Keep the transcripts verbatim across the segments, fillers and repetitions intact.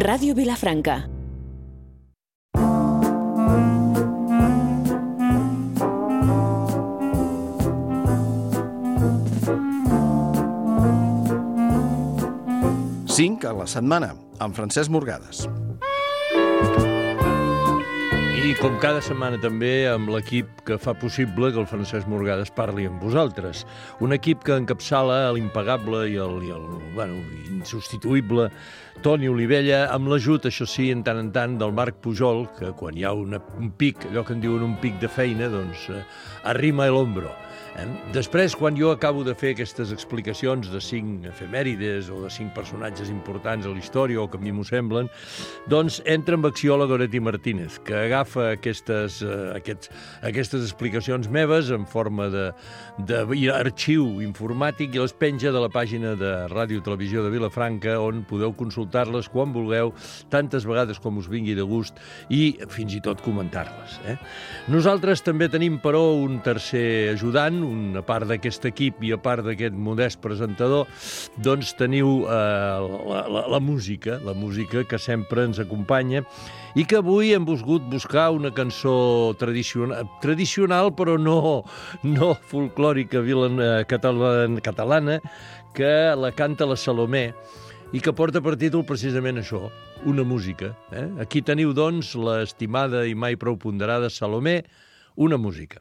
Ràdio Vilafranca. cinc a la setmana, amb Francesc Morgades. I com cada setmana també amb l'equip que fa possible que el Francesc Morgades parli amb vosaltres. Un equip que encapçala l'impagable i el, i el bueno, insubstituïble Toni Olivella, amb l'ajut, això sí, en tant en tant, del Marc Pujol, que quan hi ha una, un pic, allò que en diuen un pic de feina, doncs eh, arrima l'ombro. Eh? Després, quan jo acabo de fer aquestes explicacions de cinc efemèrides o de cinc personatges importants a la història o que a mi m'ho semblen, doncs entra en acció la Goretti Martínez, que agafa aquestes, eh, aquests, aquestes explicacions meves en forma d'arxiu informàtic i les penja de la pàgina de Ràdio Televisió de Vilafranca, on podeu consultar-les quan vulgueu, tantes vegades com us vingui de gust, i fins i tot comentar-les. Eh? Nosaltres també tenim, però, un tercer ajudant, una part d'aquest equip i a part d'aquest modest presentador, doncs teniu eh, la, la, la música, la música que sempre ens acompanya i que avui hem volgut buscar una cançó tradicional, tradicional però no, no folclòrica catalana, catalana, que la canta la Salomé i que porta per títol precisament això, una música. Eh? Aquí teniu, doncs, l'estimada i mai prou ponderada Salomé, una música.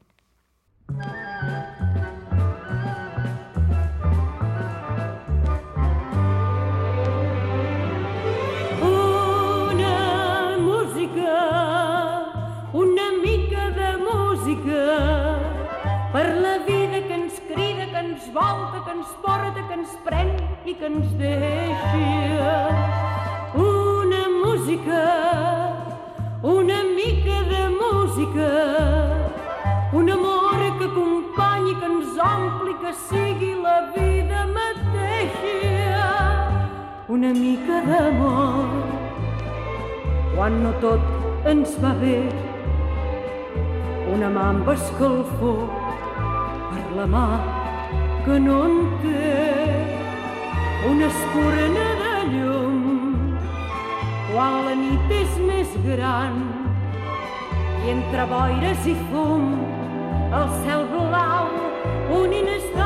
Una música, una mica de música, per la vida que ens crida, que ens volta, que ens porta, que ens pren i que ens deixa. Una música, una mica de música, un amor que acompanyi, que ens ompli, que sigui la vida mateixa. Una mica d'amor, quan no tot ens va bé, una mà amb escalfor per la mà que no en té, una espurna de llum quan la nit és més gran i entre boires i fum el cel blau un instant.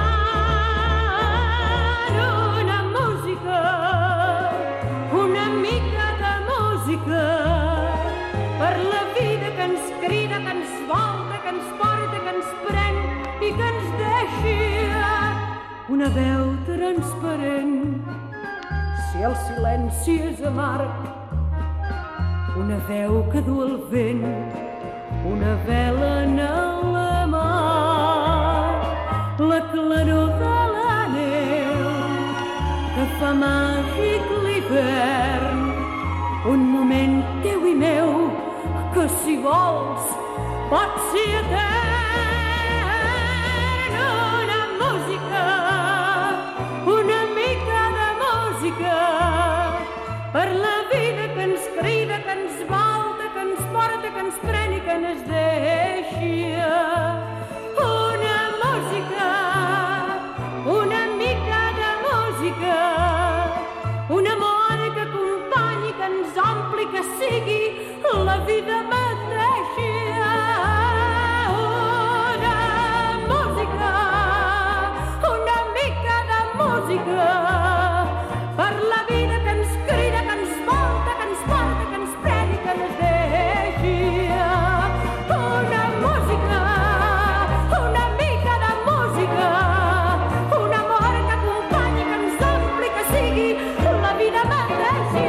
Una música, una mica de música, per la vida que ens crida, que ens volta, que ens porta, que ens pren i que ens deixa. Una veu transparent, si el silenci és amarg, una veu que du el vent, una vela en la mà, la claror de la neu que fa màgic l'hivern, un moment teu i meu que si vols pot ser etern. Una música, una mica de música, per la vida que ens crida, que ens volta, que ens porta, que ens pren i que ens deixa. Una música, una mica de música, un amor que acompanyi, que ens ompli, que sigui la vida mateixa. Una música, una mica de música, per la vida que ens crida, que ens volta, que ens porta, que ens pren i que ens deixa. Una música, una mica de música, un amor que acompanyi, que ens ompli, que sigui la vida mateixa.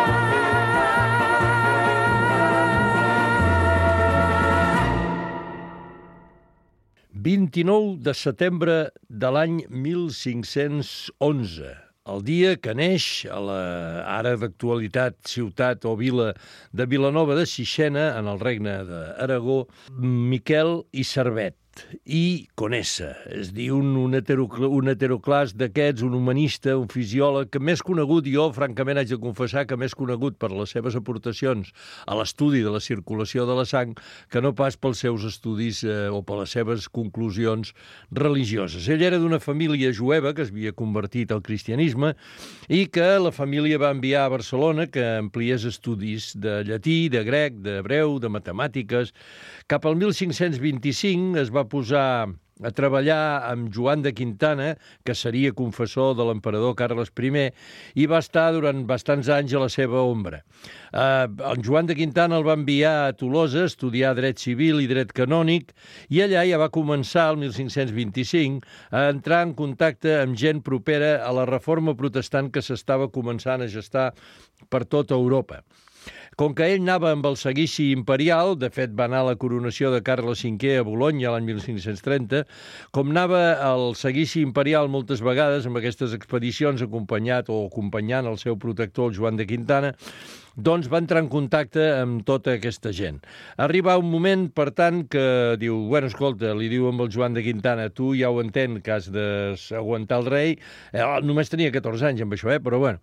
vint-i-nou de setembre de l'any mil cinc-cents onze. El dia que neix a la ara d'actualitat ciutat o vila de Vilanova de Sixena, en el regne d'Aragó, Miquel i Servet. i Conesa. És dir, un, un, heterocl un heteroclàs d'aquests, un humanista, un fisiòleg, que més conegut, jo francament haig de confessar que més conegut per les seves aportacions a l'estudi de la circulació de la sang que no pas pels seus estudis eh, o per les seves conclusions religioses. Ell era d'una família jueva que es havia convertit al cristianisme i que la família va enviar a Barcelona que ampliés estudis de llatí, de grec, d'hebreu, de matemàtiques. Cap al mil cinc-cents vint-i-cinc es va posar a treballar amb Joan de Quintana, que seria confessor de l'emperador Carles I, i va estar durant bastants anys a la seva ombra. Eh, en Joan de Quintana el va enviar a Tolosa a estudiar dret civil i dret canònic, i allà ja va començar, el mil cinc-cents vint-i-cinc, a entrar en contacte amb gent propera a la reforma protestant que s'estava començant a gestar per tota Europa. Com que ell anava amb el seguici imperial, de fet va anar a la coronació de Carles cinquè a Bolonya l'any mil cinc-cents trenta, com anava el seguici imperial moltes vegades amb aquestes expedicions acompanyat o acompanyant el seu protector, el Joan de Quintana, doncs va entrar en contacte amb tota aquesta gent. Arriba un moment, per tant, que diu, bueno, escolta, li diu amb el Joan de Quintana, tu ja ho entén que has d'aguantar el rei, eh, només tenia catorze anys amb això, eh, però bueno,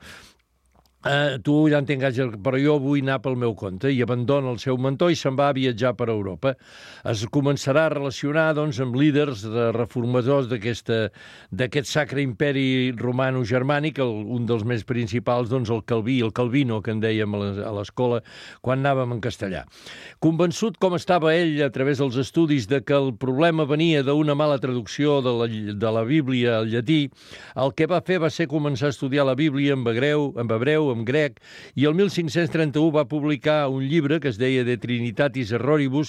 Uh, tu ja entenc, però jo vull anar pel meu compte, i abandona el seu mentor i se'n va a viatjar per Europa. Es començarà a relacionar doncs, amb líders de reformadors d'aquest sacre imperi romano-germànic, un dels més principals, doncs, el Calví, el Calvino, que en dèiem a l'escola quan anàvem en castellà. Convençut com estava ell a través dels estudis de que el problema venia d'una mala traducció de la, de la Bíblia al llatí, el que va fer va ser començar a estudiar la Bíblia en hebreu, en hebreu, en grec, i el mil cinc-cents trenta-u va publicar un llibre que es deia De Trinitatis Erroribus,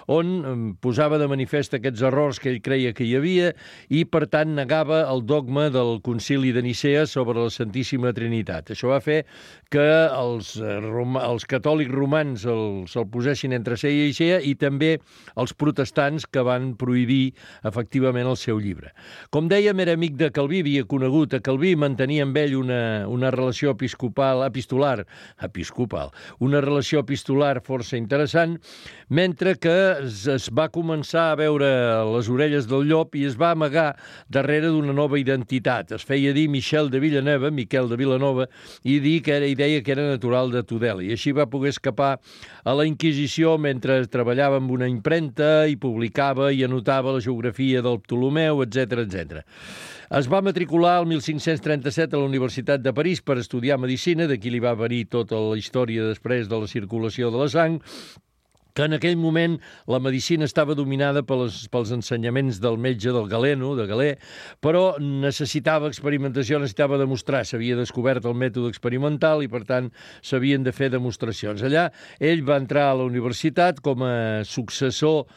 on posava de manifest aquests errors que ell creia que hi havia i, per tant, negava el dogma del Concili de Nicea sobre la Santíssima Trinitat. Això va fer que els, els catòlics romans el, se'l posessin entre Seia i Seia, i també els protestants, que van prohibir efectivament el seu llibre. Com dèiem, era amic de Calví, havia conegut a Calví, mantenia amb ell una, una relació episcopal epistolar, episcopal, una relació epistolar força interessant, mentre que es, es va començar a veure les orelles del llop i es va amagar darrere d'una nova identitat. Es feia dir Michel de Villanova, Miquel de Vilanova, i, dir que era, i deia que era natural de Tudela. I així va poder escapar a la Inquisició mentre treballava amb una impremta i publicava i anotava la geografia del Ptolomeu, etcètera, etcètera. Es va matricular el mil cinc-cents trenta-set a la Universitat de París per estudiar medicina, d'aquí li va venir tota la història després de la circulació de la sang, que en aquell moment la medicina estava dominada pels, pels ensenyaments del metge, del Galeno, de Galè, però necessitava experimentació, necessitava demostrar. S'havia descobert el mètode experimental i, per tant, s'havien de fer demostracions. Allà ell va entrar a la universitat com a successor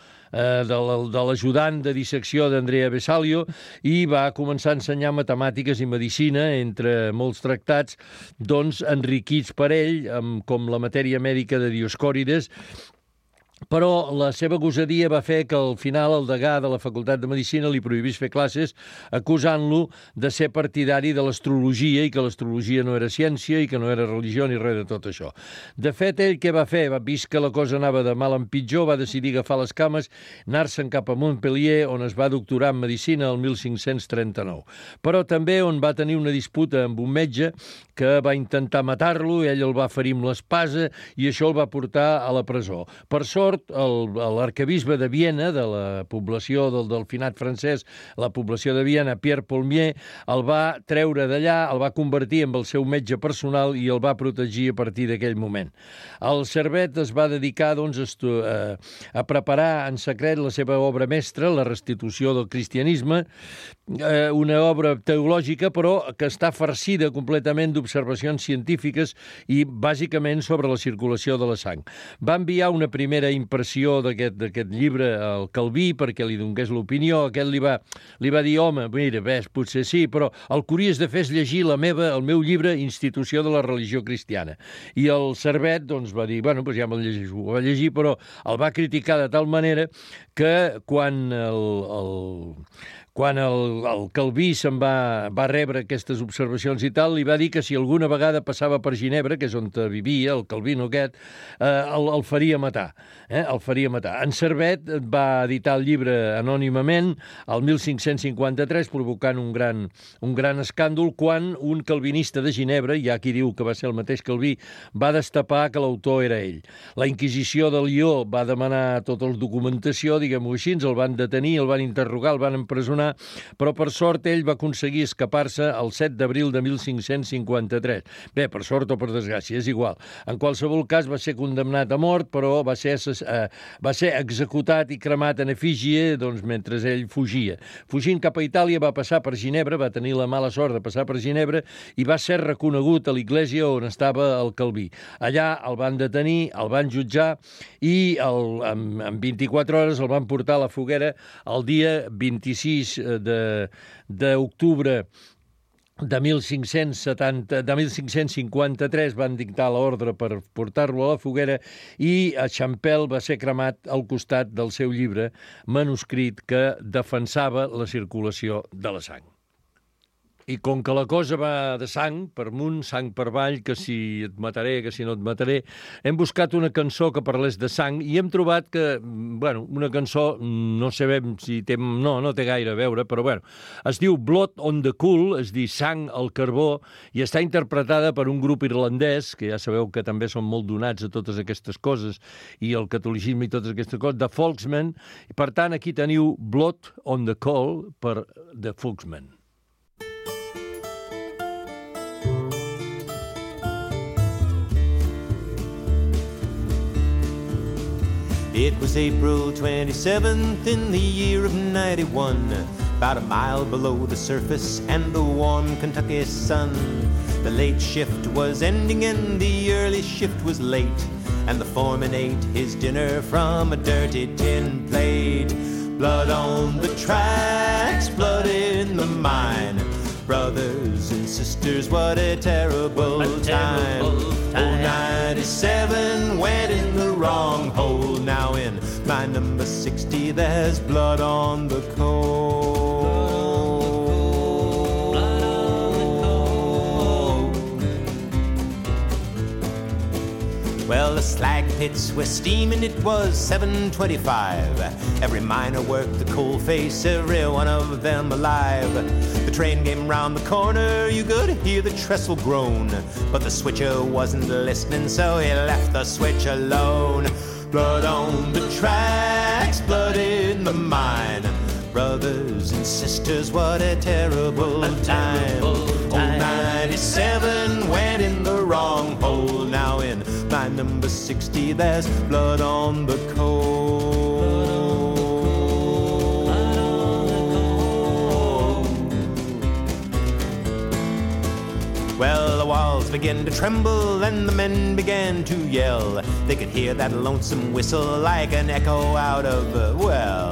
de l'ajudant de dissecció d'Andrea Vesalio i va començar a ensenyar matemàtiques i medicina, entre molts tractats, doncs enriquits per ell, com la matèria mèdica de Dioscòrides. Però la seva gosadia va fer que al final el degà de la Facultat de Medicina li prohibís fer classes, acusant-lo de ser partidari de l'astrologia i que l'astrologia no era ciència i que no era religió ni res de tot això. De fet, ell què va fer? Va vist que la cosa anava de mal en pitjor, va decidir agafar les cames, anar-se'n cap a Montpellier, on es va doctorar en medicina el mil cinc-cents trenta-nou. Però també on va tenir una disputa amb un metge que va intentar matar-lo, ell el va ferir amb l'espasa i això el va portar a la presó. Per sort, l'arquebisbe de Viena, de la població del delfinat francès, la població de Viena, Pierre Paulmier, el va treure d'allà, el va convertir en el seu metge personal i el va protegir a partir d'aquell moment. El Servet es va dedicar doncs, a, a preparar en secret la seva obra mestra, la restitució del cristianisme, una obra teològica, però que està farcida completament d'observacions científiques i bàsicament sobre la circulació de la sang. Va enviar una primera impressió d'aquest llibre al Calví perquè li donés l'opinió. Aquest li va, li va dir, home, mira, ves, potser sí, però el que hauries de fer és llegir la meva, el meu llibre Institució de la religió cristiana. I el Servet doncs, va dir, bueno, doncs ja me'l llegeixo. Ho va llegir, però el va criticar de tal manera que quan el... el quan el, el Calví se'n va, va rebre aquestes observacions i tal, li va dir que si alguna vegada passava per Ginebra, que és on vivia, el Calvino aquest, eh, el, el faria matar. Eh? El faria matar. En Servet va editar el llibre anònimament el mil cinc-cents cinquanta-tres, provocant un gran, un gran escàndol, quan un calvinista de Ginebra, hi ha qui diu que va ser el mateix Calví, va destapar que l'autor era ell. La Inquisició de Lió va demanar tota la documentació, diguem-ho així, el van detenir, el van interrogar, el van empresonar, però per sort ell va aconseguir escapar-se el set d'abril de mil cinc-cents cinquanta-tres. Bé, per sort o per desgràcia, és igual. En qualsevol cas va ser condemnat a mort, però va ser, eh, va ser executat i cremat en efígie doncs, mentre ell fugia. Fugint cap a Itàlia va passar per Ginebra, va tenir la mala sort de passar per Ginebra i va ser reconegut a l'església on estava el Calví. Allà el van detenir, el van jutjar i el, en, en vint-i-quatre hores el van portar a la foguera el dia vint-i-sis d'octubre de mil cinc-cents setanta, de mil cinc-cents cinquanta-tres van dictar l'ordre per portar-lo a la foguera i a Champel va ser cremat al costat del seu llibre manuscrit que defensava la circulació de la sang. I com que la cosa va de sang per amunt, sang per avall, que si et mataré, que si no et mataré, hem buscat una cançó que parlés de sang i hem trobat que, bueno, una cançó, no sabem si té... No, no té gaire a veure, però bueno, es diu Blood on the Coal, es diu Sang al carbó, i està interpretada per un grup irlandès, que ja sabeu que també són molt donats a totes aquestes coses, i el catolicisme i totes aquestes coses, de Folksmen. Per tant, aquí teniu Blood on the Coal per The Folksmen. It was April twenty-seventh in the year of ninety-one, about a mile below the surface and the warm Kentucky sun. The late shift was ending and the early shift was late, and the foreman ate his dinner from a dirty tin plate. Blood on the tracks, blood in the mine. Brothers and sisters, what a terrible, a time. terrible time. Oh, ninety-seven went in the wrong hole. Now in my number sixty, there's blood on the coal. Blood on the coal. Well, the slag pits were steaming, it was seven twenty-five. Every miner worked the coal face, every one of them alive. The train came round the corner, you could hear the trestle groan, but the switcher wasn't listening, so he left the switch alone. Blood on the tracks, blood in the mine. Brothers and sisters, what a terrible a time. Terrible time. Oh, ninety-seven went in the wrong hole. Now in my number sixty, there's blood on the coal. Well, the walls began to tremble and the men began to yell. They could hear that lonesome whistle like an echo out of a well.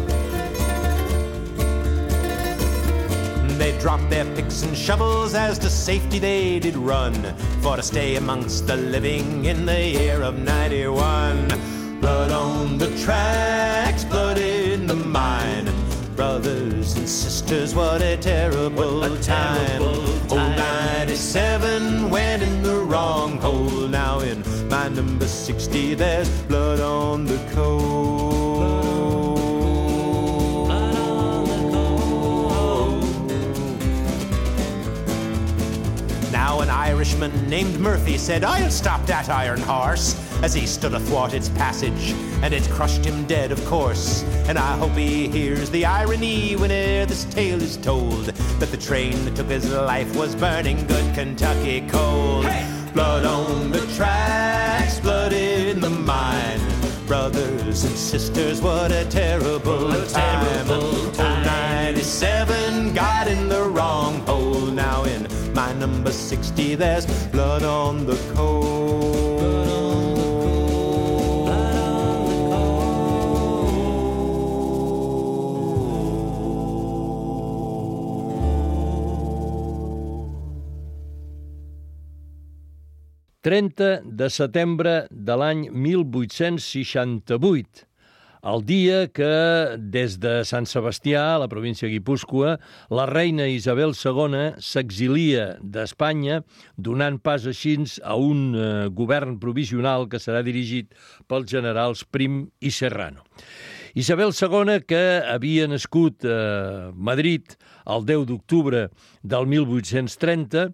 They dropped their picks and shovels as to safety they did run, for to stay amongst the living in the year of ninety-one. Blood on the tracks, blood in the mine. Brothers and sisters, what a terrible what a time. Terrible time. Oh, ninety-seven went in the wrong hole. Now in my number sixty, there's blood on the coal. Blood on the coal. Now an Irishman named Murphy said, "I'll stop that iron horse," as he stood athwart its passage, and it crushed him dead, of course. And I hope he hears the irony whene'er this tale is told, that the train that took his life was burning good Kentucky coal. Hey! Blood on the tracks, blood in the mine. Brothers and sisters, what a terrible a time. Terrible time. Oh, ninety-seven got in the wrong hole. Now in my number sixty, there's blood on the coal. trenta de setembre de l'any mil vuit-cents seixanta-vuit. el dia que, des de Sant Sebastià, a la província de Guipúscoa, la reina Isabel segona s'exilia d'Espanya, donant pas així a un eh, govern provisional que serà dirigit pels generals Prim i Serrano. Isabel segona, que havia nascut a Madrid el deu d'octubre del mil vuit-cents trenta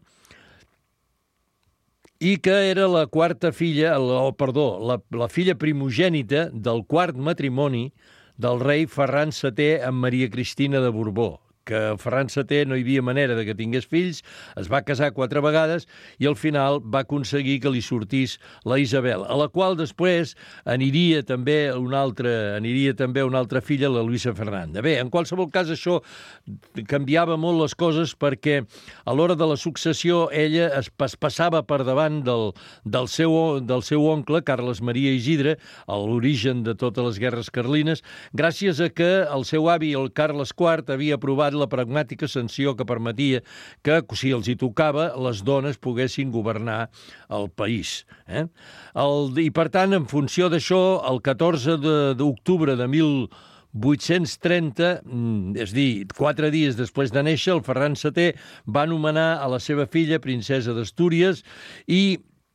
i que era la quarta filla, o perdó, la, la filla primogènita del quart matrimoni del rei Ferran setè amb Maria Cristina de Borbó, que Ferran setè no hi havia manera de que tingués fills, es va casar quatre vegades i al final va aconseguir que li sortís la Isabel, a la qual després aniria també una altra, aniria també una altra filla, la Luisa Fernanda. Bé, en qualsevol cas això canviava molt les coses perquè a l'hora de la successió ella es, es passava per davant del, del, seu, del seu oncle, Carles Maria Isidre, a l'origen de totes les guerres carlines, gràcies a que el seu avi, el Carles quart, havia aprovat la pragmàtica sanció que permetia que, si els hi tocava, les dones poguessin governar el país. Eh? El, I, per tant, en funció d'això, el catorze d'octubre de mil vuit-cents trenta, és dir, quatre dies després de néixer, el Ferran setè va nomenar a la seva filla princesa d'Astúries i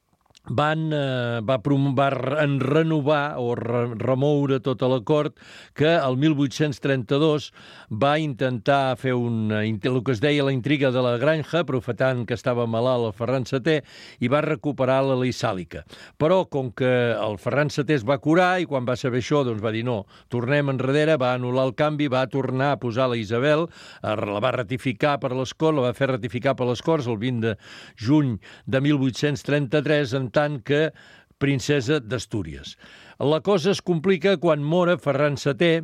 van, eh, va, va en renovar o re, remoure tota la cort que el mil vuit-cents trenta-dos va intentar fer un, el que es deia la intriga de la granja, profetant que estava malalt el Ferran setè, i va recuperar la llei sàlica. Però com que el Ferran setè es va curar i quan va saber això doncs va dir no, tornem enrere, va anul·lar el canvi, va tornar a posar la Isabel, la va ratificar per les Corts, la va fer ratificar per les Corts el vint de juny de mil vuit-cents trenta-tres, en tant que princesa d'Astúries. La cosa es complica quan mora Ferran setè,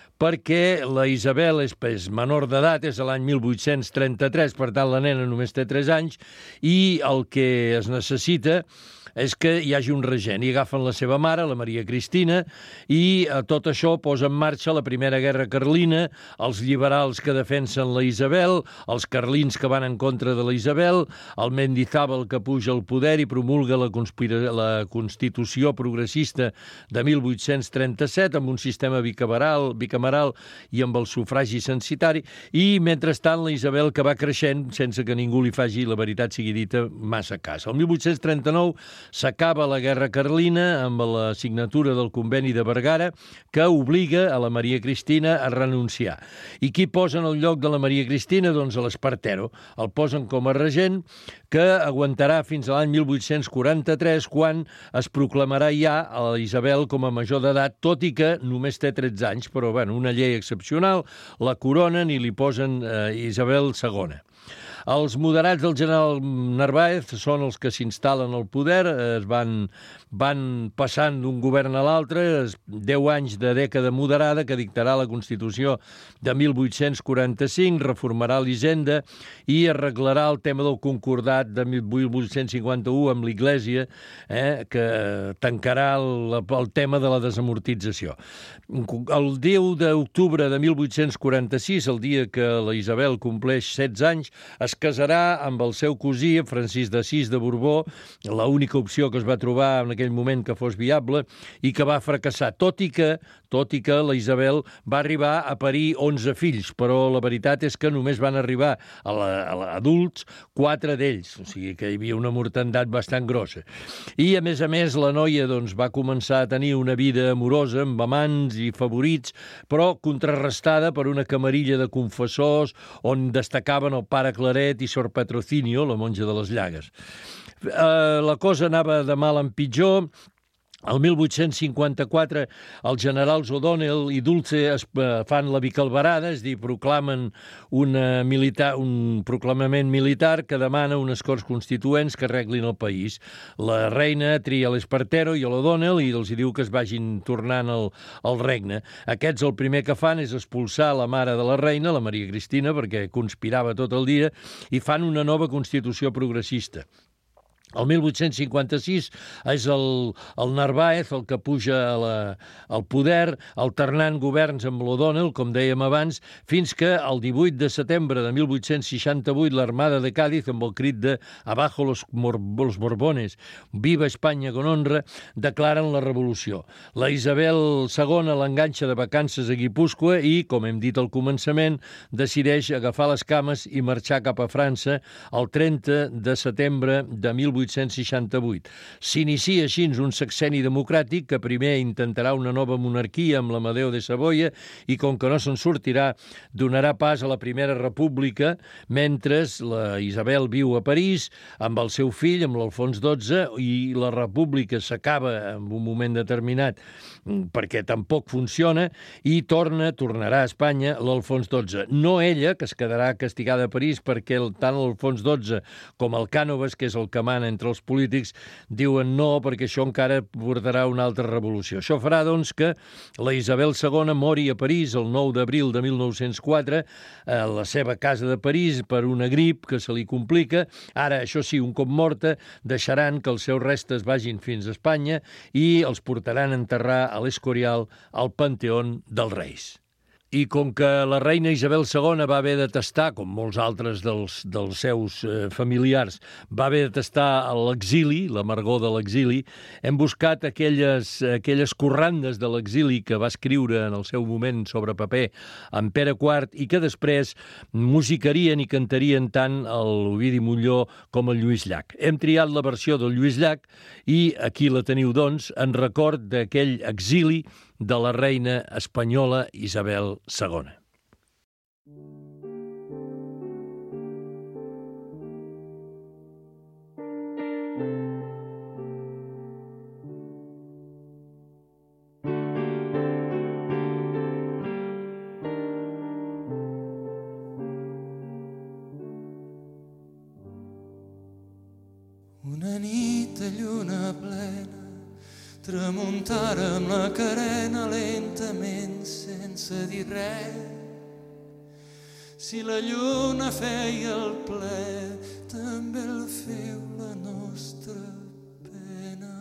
perquè la Isabel és, és menor d'edat, és l'any mil vuit-cents trenta-tres, per tant la nena només té tres anys, i el que es necessita és que hi hagi un regent. I agafen la seva mare, la Maria Cristina, i eh, tot això posa en marxa la Primera Guerra Carlina, els liberals que defensen la Isabel, els carlins que van en contra de la Isabel, el Mendizábal que puja al poder i promulga la, la Constitució progressista de mil vuit-cents trenta-set amb un sistema bicameral, bicameral i amb el sufragi censitari, i mentrestant la Isabel que va creixent sense que ningú li faci, la veritat sigui dita, massa cas. El mil vuit-cents trenta-nou s'acaba la Guerra Carlina amb la signatura del Conveni de Vergara que obliga a la Maria Cristina a renunciar. I qui posa en el lloc de la Maria Cristina? Doncs a l'Espartero. El posen com a regent que aguantarà fins a l'any mil vuit-cents quaranta-tres quan es proclamarà ja a la Isabel com a major d'edat, tot i que només té tretze anys, però bueno, una llei excepcional, la coronen i li posen eh, Isabel segona. Els moderats del general Narváez són els que s'instal·len al poder, es van, van passant d'un govern a l'altre, deu anys de dècada moderada que dictarà la Constitució de mil vuit-cents quaranta-cinc, reformarà l'Hisenda i arreglarà el tema del concordat de mil vuit-cents cinquanta-u amb l'Iglésia, eh, que tancarà el, el tema de la desamortització. El deu d'octubre de mil vuit-cents quaranta-sis, el dia que la Isabel compleix setze anys, es casarà amb el seu cosí, Francisc d'Assís de Borbó, l'única opció que es va trobar en aquell moment que fos viable i que va fracassar, tot i que, tot i que la Isabel va arribar a parir onze fills, però la veritat és que només van arribar a, la, a la, adults quatre d'ells, o sigui que hi havia una mortandat bastant grossa. I, a més a més, la noia doncs, va començar a tenir una vida amorosa amb amants i favorits, però contrarrestada per una camarilla de confessors on destacaven el pare Claret i Sor Patrocinio, la monja de les Llagues. Eh, la cosa anava de mal en pitjor. El mil vuit-cents cinquanta-quatre els generals O'Donnell i Dulce es fan la bicalvarada, és a dir, proclamen una militar, un proclamament militar que demana unes Corts Constituents que arreglin el país. La reina tria l'Espartero i l'O'Donnell i els diu que es vagin tornant al, al regne. Aquests el primer que fan és expulsar la mare de la reina, la Maria Cristina, perquè conspirava tot el dia, i fan una nova Constitució progressista. El mil vuit-cents cinquanta-sis és el, el Narváez el que puja a la, al poder, alternant governs amb l'O'Donnell, com dèiem abans, fins que el divuit de setembre de mil vuit-cents seixanta-vuit l'Armada de Cádiz, amb el crit de «Abajo los, mor los Borbones, viva Espanya con honra», declaren la revolució. La Isabel segona l'enganxa de vacances a Guipúscoa i, com hem dit al començament, decideix agafar les cames i marxar cap a França el trenta de setembre de mil vuit-cents seixanta-vuit. S'inicia així un sexenni democràtic que primer intentarà una nova monarquia amb l'Amadeu de Savoia i, com que no se'n sortirà, donarà pas a la Primera República, mentre la Isabel viu a París amb el seu fill, amb l'Alfons dotze, i la República s'acaba en un moment determinat perquè tampoc funciona i torna, tornarà a Espanya l'Alfons dotze. No ella, que es quedarà castigada a París perquè tant l'Alfons dotze com el Cànovas, que és el que mana entre els polítics, diuen no, perquè això encara portarà una altra revolució. Això farà, doncs, que la Isabel segona mori a París el nou d'abril de mil nou-cents quatre, a la seva casa de París, per una grip que se li complica. Ara, això sí, un cop morta, deixaran que els seus restes vagin fins a Espanya i els portaran a enterrar a l'Escorial al Panteón dels Reis. I com que la reina Isabel segona va haver de tastar, com molts altres dels, dels seus eh, familiars, va haver de tastar l'exili, l'amargor de l'exili, hem buscat aquelles, aquelles corrandes de l'exili que va escriure en el seu moment sobre paper en Pere quart i que després musicarien i cantarien tant l'Ovidi Montllor com el Lluís Llach. Hem triat la versió del Lluís Llach i aquí la teniu, doncs, en record d'aquell exili de la reina espanyola Isabel segona. Una nit de lluna plena, tramuntara amb la carena lentament sense dir res. Si la lluna feia el ple, també el feu la nostra pena.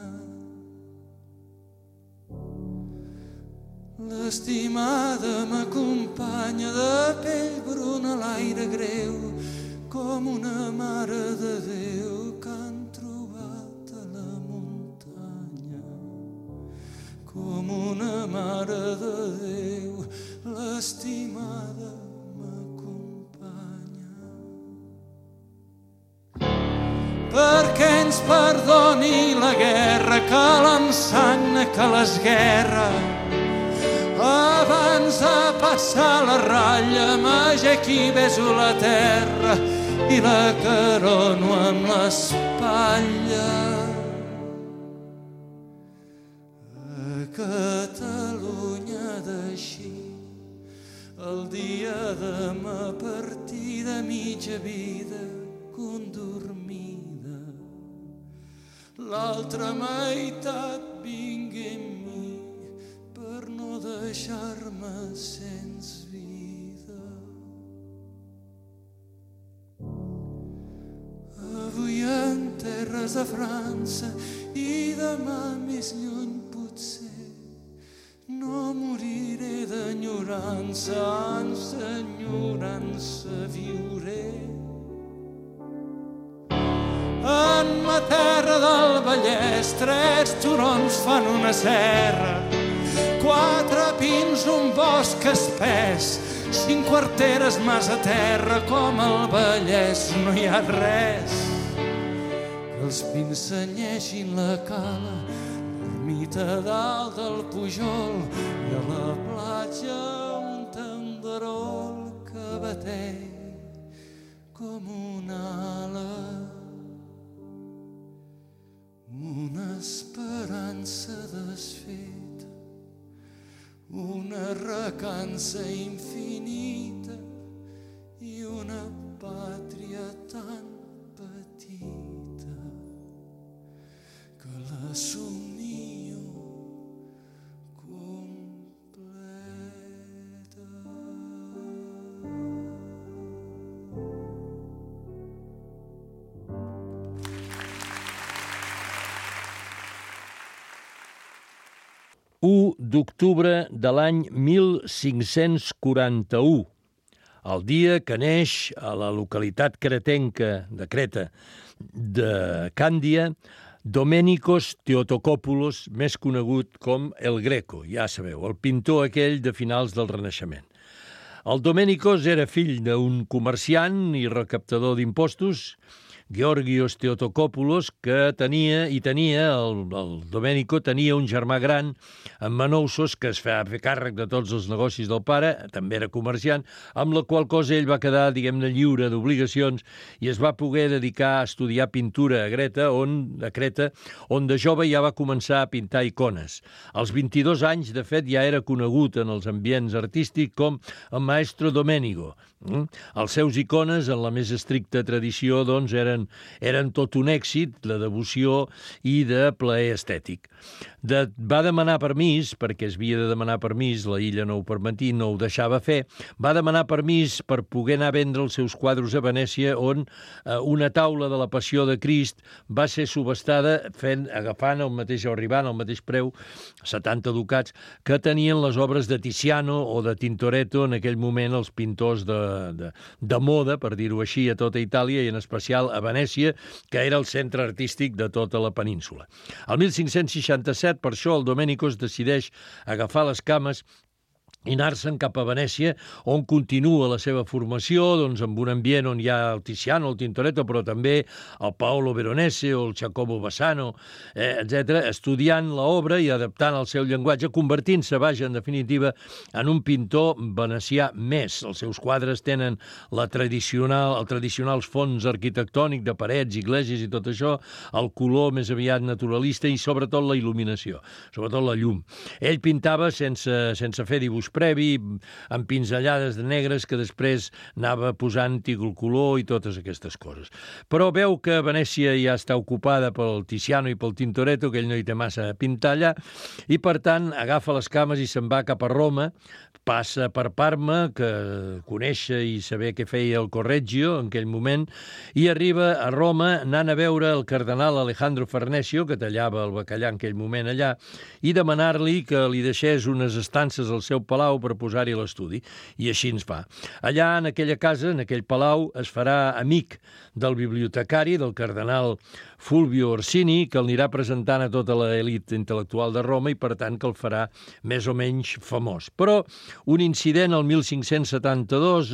L'estimada m'acompanya de pell bruna a l'aire greu, com una mare de Déu que han trobat a la muntanya. Com una mare de Déu, l'estimada m'acompanya. Perquè ens perdoni la guerra que l'ensagna, que l'esguerra. Abans de passar la ratlla m'aixequi, beso la terra i la carono amb l'espatlla. A Catalunya d'així, el dia de ma partida, mitja vida condormida, l'altra meitat vingui amb mi per no deixar-me sens vida. Avui en terres de França i demà més lluny potser, no moriré d'enyorança, ans d'enyorança viuré. En ma terra del Vallès tres turons fan una serra, quatre pins, un bosc espès, cinc quarteres mas a terra, com al Vallès no hi ha res. Que els pins senyeixin la cala, l'ermita dalt del Pujol, i a la platja un tenderol que bateix com una ala. Una esperança desfeta, una recança infinita i una pàtria tan petita que la somnio completa. u d'octubre de l'any mil cinc-cents quaranta-u, el dia que neix a la localitat cretenca de Creta de Càndia, Domenikos Theotokopoulos, més conegut com el Greco, ja sabeu, el pintor aquell de finals del Renaixement. El Domenikos era fill d'un comerciant i recaptador d'impostos, Georgios Theotokopoulos, que tenia, i tenia, el, el Domenico tenia un germà gran, en Manoussos, que es feia fer càrrec de tots els negocis del pare, també era comerciant, amb la qual cosa ell va quedar, diguem-ne, lliure d'obligacions i es va poder dedicar a estudiar pintura a Creta, on, a Creta, on de jove ja va començar a pintar icones. Als vint-i-dos anys, de fet, ja era conegut en els ambients artístics com el maestro Domenico. Els seus icones, en la més estricta tradició, doncs, eren, eren tot un èxit, la devoció i de plaer estètic. De, va demanar permís, perquè es havia de demanar permís, la illa no ho permetia, no ho deixava fer, va demanar permís per poder anar a vendre els seus quadros a Venècia, on eh, una taula de la Passió de Crist va ser subestada fent, agafant el mateix o arribant al mateix preu, setanta ducats, que tenien les obres de Tiziano o de Tintoretto, en aquell moment els pintors de De, de moda, per dir-ho així, a tota Itàlia i en especial a Venècia, que era el centre artístic de tota la península. El mil cinc-cents seixanta-set, per això, el Domenikos decideix agafar les cames i anar-se'n cap a Venècia, on continua la seva formació, doncs, amb un ambient on hi ha el Tiziano, el Tintoretto, però també el Paolo Veronese o el Giacomo Bassano, eh, etcètera, estudiant l'obra i adaptant el seu llenguatge, convertint-se, vaja, en definitiva, en un pintor venecià més. Els seus quadres tenen la tradicional, el tradicional fons arquitectònic de parets, iglesias i tot això, el color més aviat naturalista i, sobretot, la il·luminació, sobretot la llum. Ell pintava sense, sense fer dibuix previ, amb pinzellades de negres que després anava posant el color i totes aquestes coses. Però veu que Venècia ja està ocupada pel Tiziano i pel Tintoretto, que ell no hi té massa a pintar allà, i per tant agafa les cames i se'n va cap a Roma, passa per Parma, que conèixer i saber què feia el Correggio en aquell moment, i arriba a Roma anant a veure el cardenal Alejandro Farnesio, que tallava el bacallà en aquell moment allà, i demanar-li que li deixés unes estances al seu palau per posar-hi l'estudi, i així ens fa. Allà, en aquella casa, en aquell palau, es farà amic del bibliotecari, del cardenal Fulvio Orsini, que l'anirà presentant a tota l'elit intel·lectual de Roma i, per tant, que el farà més o menys famós. Però un incident el mil cinc-cents setanta-dos,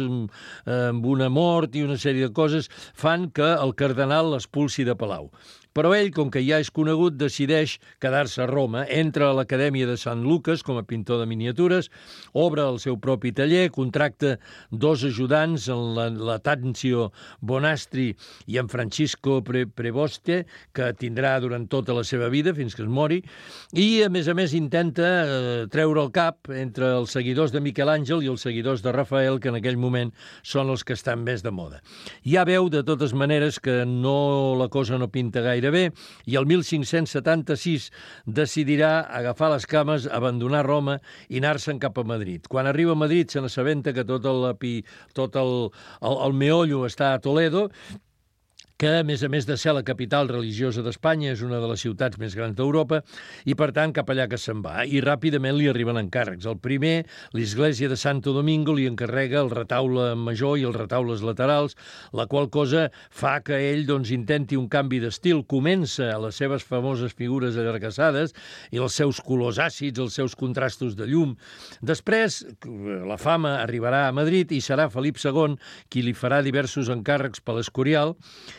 amb una mort i una sèrie de coses, fan que el cardenal l'expulsi de palau. Però ell, com que ja és conegut, decideix quedar-se a Roma, entra a l'Acadèmia de Sant Lucas com a pintor de miniatures, obre el seu propi taller, contracta dos ajudants, en la, la Tanzio Bonastri i en Francisco Pre Preboste, que tindrà durant tota la seva vida, fins que es mori, i, a més a més, intenta eh, treure el cap entre els seguidors de Miquel Àngel i els seguidors de Rafael, que en aquell moment són els que estan més de moda. Ja veu, de totes maneres, que no, la cosa no pinta gaire bé, i el mil cinc-cents setanta-sis decidirà agafar les cames, abandonar Roma i anar-se'n cap a Madrid. Quan arriba a Madrid se n'assabenta que tot el, tot el, el, el meollo està a Toledo, que, a més a més de ser la capital religiosa d'Espanya, és una de les ciutats més grans d'Europa, i, per tant, cap allà que se'n va. I ràpidament li arriben encàrrecs. El primer, l'església de Santo Domingo li encarrega el retaule major i els retaules laterals, la qual cosa fa que ell doncs, intenti un canvi d'estil. Comença a les seves famoses figures allargassades i els seus colors àcids, els seus contrastos de llum. Després, la fama arribarà a Madrid i serà Felip segon qui li farà diversos encàrrecs per l'Escorial,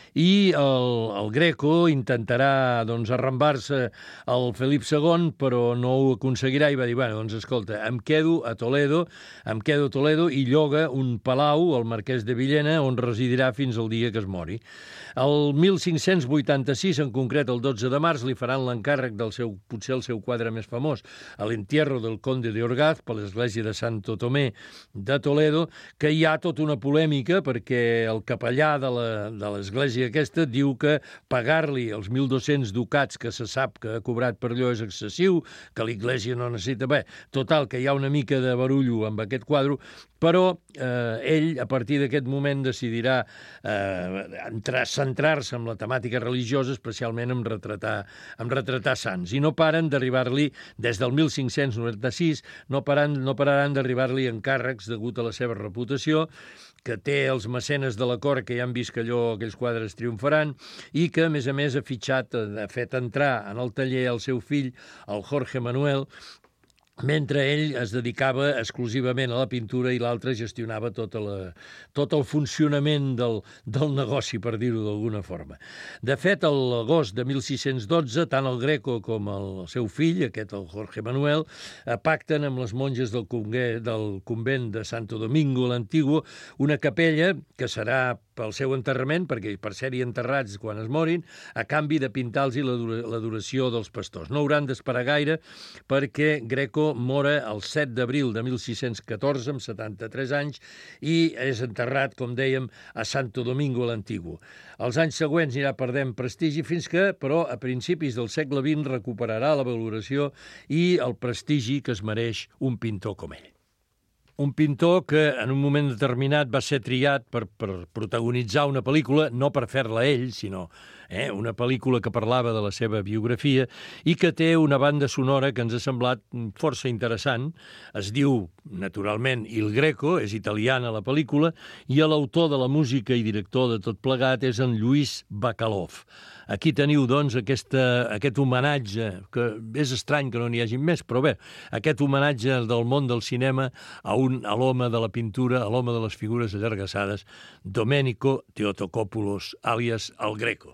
i el, el Greco intentarà doncs, arrambar-se al Felip segon, però no ho aconseguirà i va dir, bueno, doncs escolta, em quedo a Toledo, em quedo a Toledo i lloga un palau, el Marquès de Villena, on residirà fins al dia que es mori. El mil cinc-cents vuitanta-sis, en concret el dotze de març, li faran l'encàrrec del seu, potser el seu quadre més famós, a l'entierro del Conde de Orgaz, per l'església de Santo Tomé de Toledo, que hi ha tota una polèmica perquè el capellà de l'església l'església aquesta diu que pagar-li els mil dos-cents ducats que se sap que ha cobrat per allò és excessiu, que l'església no necessita... Bé, total, que hi ha una mica de barullo amb aquest quadre, però eh, ell, a partir d'aquest moment, decidirà eh, entrar, centrar-se en la temàtica religiosa, especialment en retratar, en retratar sants. I no paren d'arribar-li, des del mil cinc-cents noranta-sis, no, paran, no pararan d'arribar-li encàrrecs degut a la seva reputació, que té els mecenes de la cort que ja han vist que allò, aquells quadres triomfaran, i que, a més a més, ha fitxat, ha fet entrar en el taller el seu fill, el Jorge Manuel, mentre ell es dedicava exclusivament a la pintura i l'altre gestionava tot, la, tot el funcionament del, del negoci, per dir-ho d'alguna forma. De fet, a l'agost de mil sis-cents dotze, tant el Greco com el seu fill, aquest el Jorge Manuel, pacten amb les monges del, congue, del convent de Santo Domingo l'Antiguo una capella que serà pel seu enterrament, perquè per ser-hi enterrats quan es morin, a canvi de pintar-los l'adoració dels pastors. No hauran d'esperar gaire perquè Greco mora el set d'abril de mil sis-cents catorze, amb setanta-tres anys, i és enterrat, com dèiem, a Santo Domingo l'Antiguo. Els anys següents anirà perdent prestigi fins que, però, a principis del segle vint recuperarà la valoració i el prestigi que es mereix un pintor com ell. Un pintor que en un moment determinat va ser triat per, per protagonitzar una pel·lícula, no per fer-la ell, sinó eh, una pel·lícula que parlava de la seva biografia i que té una banda sonora que ens ha semblat força interessant. Es diu, naturalment, Il Greco, és italiana la pel·lícula, i l'autor de la música i director de tot plegat és en Lluís Bacalov. Aquí teniu, doncs, aquesta, aquest homenatge, que és estrany que no n'hi hagi més, però bé, aquest homenatge del món del cinema a, un, a l'home de la pintura, a l'home de les figures allargassades, Domenico Theotokopoulos, àlies El Greco.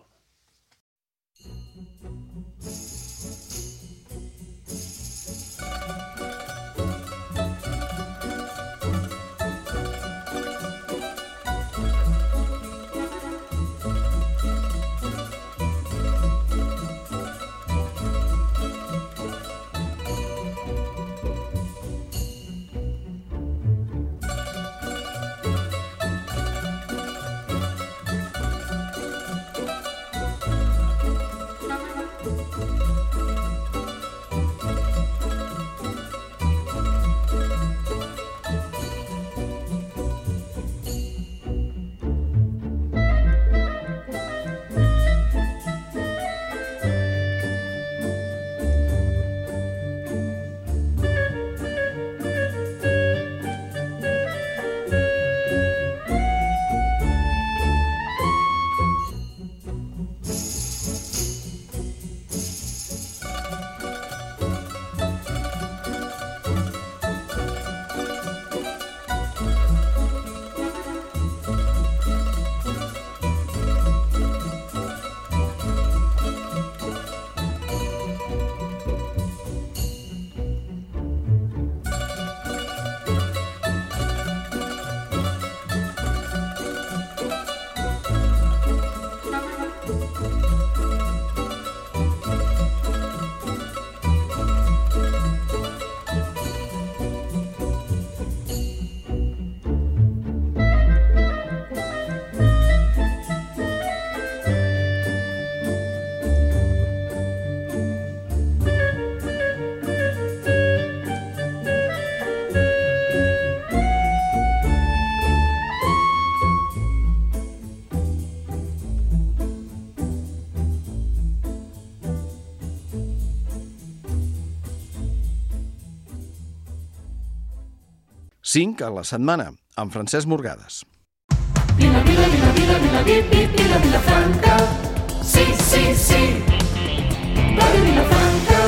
cinc a la setmana, amb Francesc Morgades. Vila, vila, vila, vila, vila, vila, vila, Vilafranca. Sí, sí, sí. Va de Vilafranca.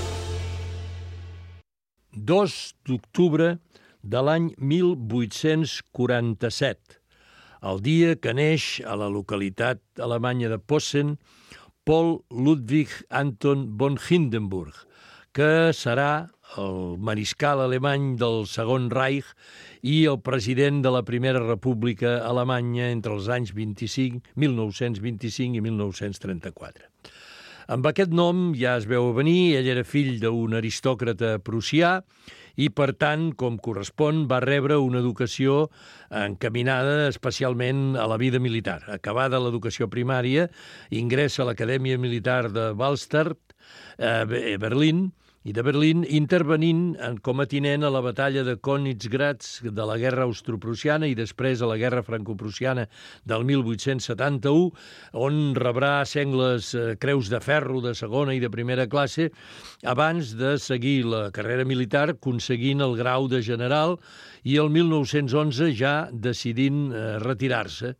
dos d'octubre de l'any mil vuit-cents quaranta-set, el dia que neix a la localitat alemanya de Posen Paul Ludwig Anton von Hindenburg, que serà el mariscal alemany del Segon Reich i el president de la Primera República Alemanya entre els anys vint-i-cinc, mil nou-cents vint-i-cinc i mil nou-cents trenta-quatre. Amb aquest nom ja es veu venir, ell era fill d'un aristòcrata prussià i, per tant, com correspon, va rebre una educació encaminada especialment a la vida militar. Acabada l'educació primària, ingressa a l'Acadèmia Militar de Wallstadt, a Berlín, i de Berlín, intervenint com a tinent a la batalla de Königgrätz de la guerra austroprussiana i després a la guerra francoprussiana del mil vuit-cents setanta-u, on rebrà sengles creus de ferro de segona i de primera classe, abans de seguir la carrera militar, aconseguint el grau de general i el mil nou-cents onze ja decidint retirar-se.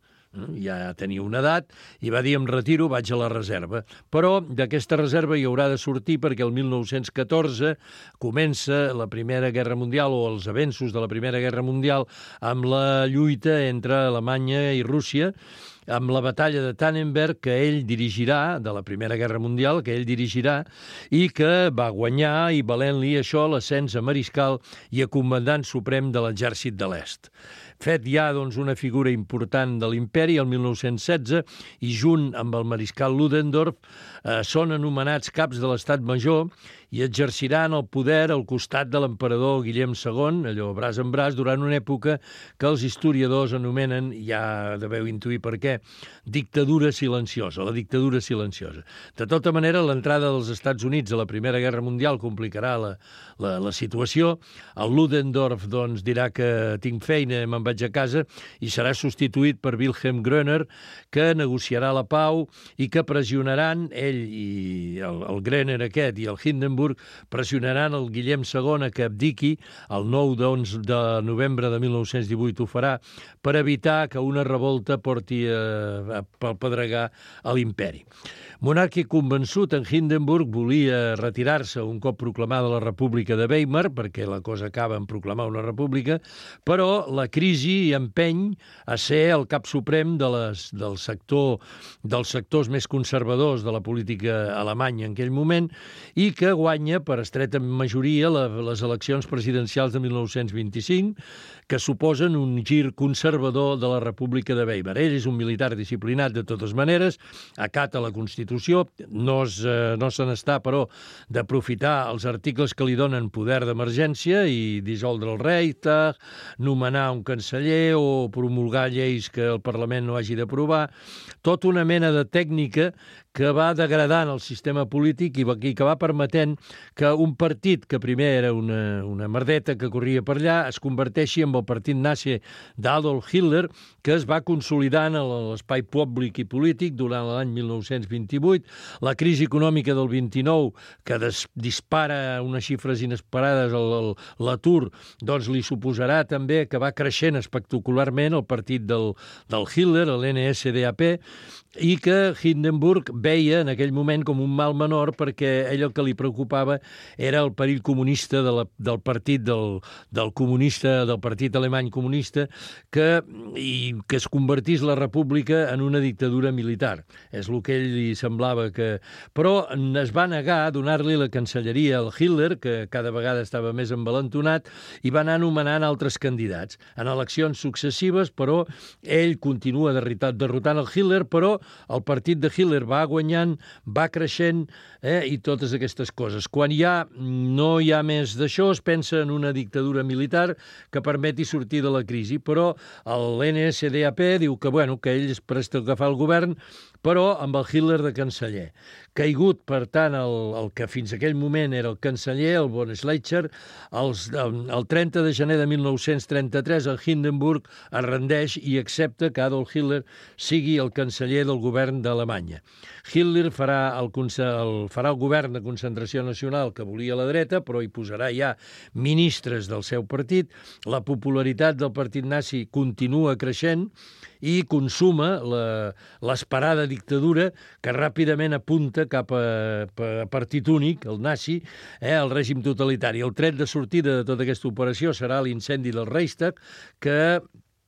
Ja tenia una edat i va dir, em retiro, vaig a la reserva. Però d'aquesta reserva hi haurà de sortir perquè el mil nou-cents catorze comença la Primera Guerra Mundial o els avenços de la Primera Guerra Mundial amb la lluita entre Alemanya i Rússia, amb la batalla de Tannenberg que ell dirigirà, de la Primera Guerra Mundial, que ell dirigirà, i que va guanyar i valent-li això l'ascens a mariscal i a comandant suprem de l'Exèrcit de l'Est. Fet ja doncs, una figura important de l'imperi, el mil nou-cents setze, i junt amb el mariscal Ludendorff eh, són anomenats caps de l'Estat Major i exerciran el poder al costat de l'emperador Guillem segon, allò braç en braç, durant una època que els historiadors anomenen, ja deveu intuir per què, dictadura silenciosa, la dictadura silenciosa. De tota manera, l'entrada dels Estats Units a la Primera Guerra Mundial complicarà la, la, la situació. El Ludendorff doncs, dirà que tinc feina, me'n vaig a casa, i serà substituït per Wilhelm Gröner, que negociarà la pau i que pressionaran, ell i el, el Gröner aquest i el Hindenburg, pressionaran el Guillem segon a que abdiqui el nou de novembre de mil nou-cents divuit ho farà, per evitar que una revolta porti a, a, a pedregar a l'imperi. Monàrquic convençut, en Hindenburg volia retirar-se un cop proclamada la República de Weimar, perquè la cosa acaba en proclamar una república, però la crisi empeny a ser el cap suprem de les, del sector, dels sectors més conservadors de la política alemanya en aquell moment, i que guanya per estreta majoria la, les eleccions presidencials de mil nou-cents vint-i-cinc, que suposen un gir conservador de la República de Weimar. Ell és un militar disciplinat de totes maneres, acata la Constitució, no, es, eh, no se n'està, però, d'aprofitar els articles que li donen poder d'emergència i dissoldre el Reichstag, nomenar un canceller o promulgar lleis que el Parlament no hagi d'aprovar, tota una mena de tècnica que va degradant el sistema polític i que va permetent que un partit que primer era una, una merdeta que corria per allà es converteixi en el partit nazi d'Adolf Hitler, que es va consolidant a l'espai públic i polític durant l'any mil nou-cents vint-i-vuit. La crisi econòmica del vint-i-nou, que des, dispara unes xifres inesperades, l'atur, doncs li suposarà també que va creixent espectacularment el partit del, del Hitler, l'N S D A P, i que Hindenburg veia en aquell moment com un mal menor perquè ell el que li preocupava era el perill comunista de la, del partit del, del comunista, del partit alemany comunista, que, i que es convertís la república en una dictadura militar. És el que ell li semblava que... Però es va negar a donar-li la cancelleria al Hitler, que cada vegada estava més envalentonat, i va anar anomenant altres candidats. En eleccions successives, però, ell continua derrotant el Hitler, però el partit de Hitler va guanyant, va creixent, eh, i totes aquestes coses. Quan ja no hi ha més d'això, es pensa en una dictadura militar que permeti sortir de la crisi, però l'N S D A P diu que, bueno, que ell es presta a agafar el govern, però amb el Hitler de canceller. Caigut, per tant, el, el que fins aquell moment era el canceller, el von Schleicher, els, el trenta de gener de mil nou-cents trenta-tres el Hindenburg es rendeix i accepta que Adolf Hitler sigui el canceller del govern d'Alemanya. Hitler farà el, el, farà el govern de concentració nacional que volia la dreta, però hi posarà ja ministres del seu partit. La popularitat del partit nazi continua creixent i consuma l'esperada dictadura que ràpidament apunta cap a, a partit únic, el nazi, eh, el règim totalitari. El tret de sortida de tota aquesta operació serà l'incendi del Reichstag, que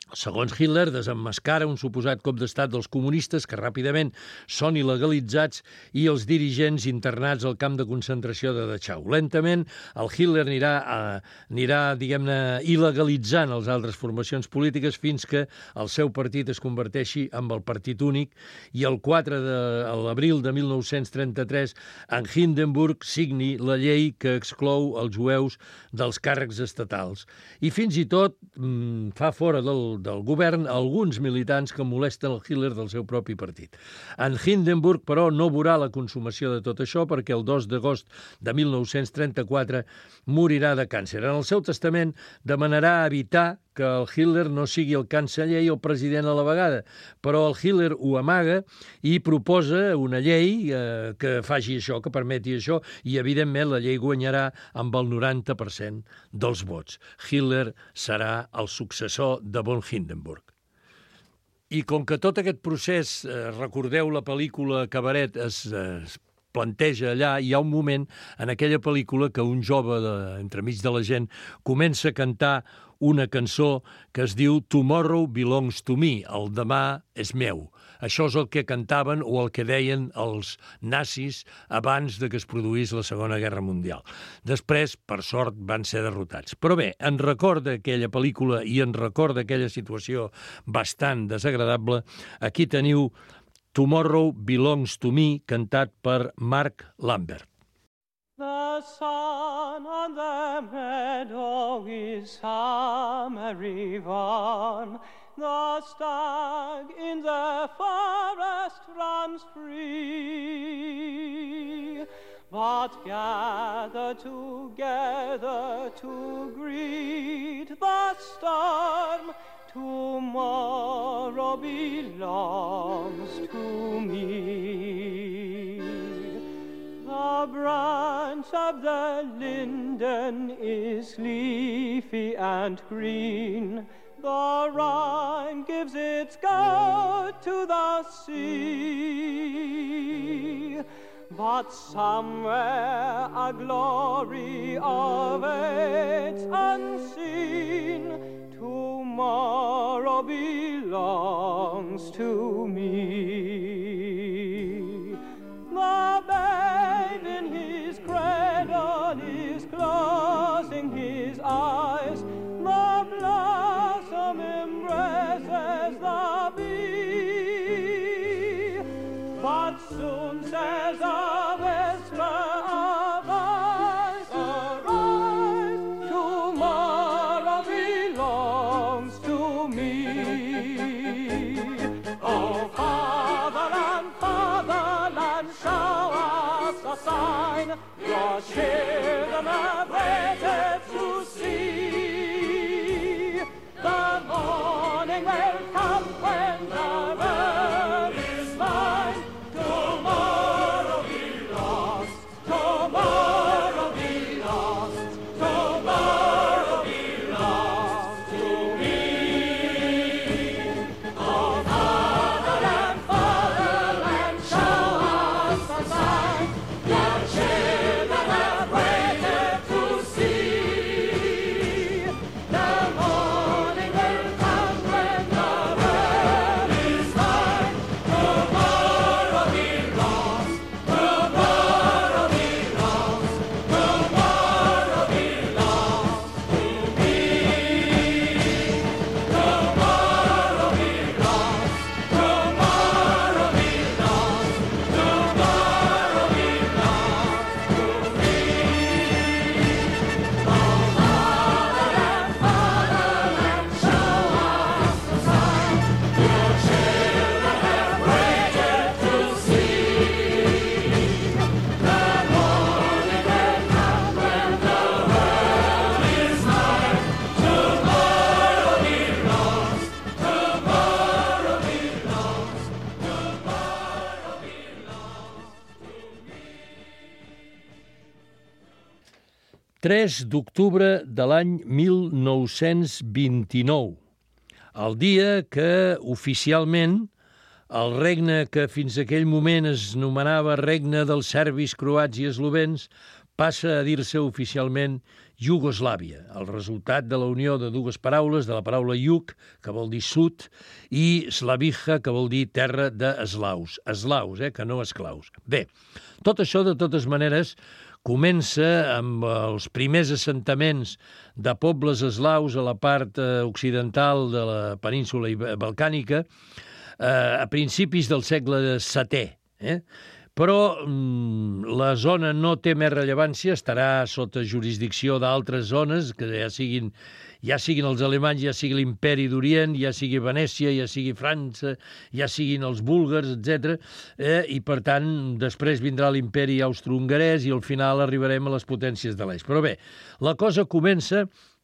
Segons Hitler, desemmascara un suposat cop d'estat dels comunistes que ràpidament són il·legalitzats i els dirigents internats al camp de concentració de Dachau. Lentament, el Hitler anirà, a, anirà diguem-ne, il·legalitzant les altres formacions polítiques fins que el seu partit es converteixi en el partit únic i el quatre d'abril de mil nou-cents trenta-tres en Hindenburg signi la llei que exclou els jueus dels càrrecs estatals. I fins i tot mmm, fa fora del del govern alguns militants que molesten el Hitler del seu propi partit. En Hindenburg, però, no veurà la consumació de tot això perquè el dos d'agost de mil nou-cents trenta-quatre morirà de càncer. En el seu testament demanarà evitar que el Hitler no sigui el canceller i el president a la vegada, però el Hitler ho amaga i proposa una llei eh, que faci això, que permeti això, i evidentment la llei guanyarà amb el noranta per cent dels vots. Hitler serà el successor de von Hindenburg. I com que tot aquest procés, eh, recordeu la pel·lícula Cabaret, es, es planteja allà, hi ha un moment en aquella pel·lícula que un jove de, entremig de la gent comença a cantar una cançó que es diu Tomorrow Belongs to Me, el demà és meu. Això és el que cantaven o el que deien els nazis abans de que es produís la Segona Guerra Mundial. Després, per sort, van ser derrotats. Però bé, en record d'aquella pel·lícula i en record d'aquella situació bastant desagradable, aquí teniu Tomorrow Belongs to Me, cantat per Mark Lambert. The sun on the meadow is summer eve on. The stag in the forest runs free. But gather together to greet the storm. Tomorrow belongs to me. The branch of the linden is leafy and green. The Rhine gives its gout to the sea. But somewhere a glory awaits unseen. Tomorrow belongs to me. The babe in his cradle is closing his eyes. The blossom embraces the bee. But soon says a whisper of voice, arise, tomorrow belongs to me. Oh, fatherland, fatherland, show us a sign. Your children have waited to see. The morning will come when the world is mine. Tomorrow belongs, tomorrow belongs, tomorrow belongs to me. Oh, fatherland, fatherland, show us a sign. Your children have waited to see. The morning will come when the world is mine. Tomorrow belongs, tomorrow belongs, tomorrow belongs to me. Tomorrow belongs, tomorrow belongs, tomorrow belongs to me. Oh, fatherland, fatherland, show us a sign. Your children have waited to see. The morning will come when the world is mine. Tomorrow belongs, tomorrow belongs, tomorrow belongs to me. tres d'octubre de l'any mil nou-cents vint-i-nou, el dia que oficialment el regne que fins aquell moment es nomenava Regne dels Serbis, Croats i Eslovens passa a dir-se oficialment Iugoslàvia, el resultat de la unió de dues paraules, de la paraula Iug, que vol dir sud, i Slavija, que vol dir terra d'eslaus. Eslaus, eh, que no esclaus. Bé, tot això, de totes maneres, comença amb els primers assentaments de pobles eslaus a la part occidental de la península balcànica a principis del segle setè. Eh? Però mm, la zona no té més rellevància, estarà sota jurisdicció d'altres zones, que ja siguin, ja siguin els alemanys, ja sigui l'imperi d'Orient, ja sigui Venècia, ja sigui França, ja siguin els búlgars, etcètera. Eh? I, per tant, després vindrà l'imperi austro-hongarès i al final arribarem a les potències de l'est. Però bé, la cosa comença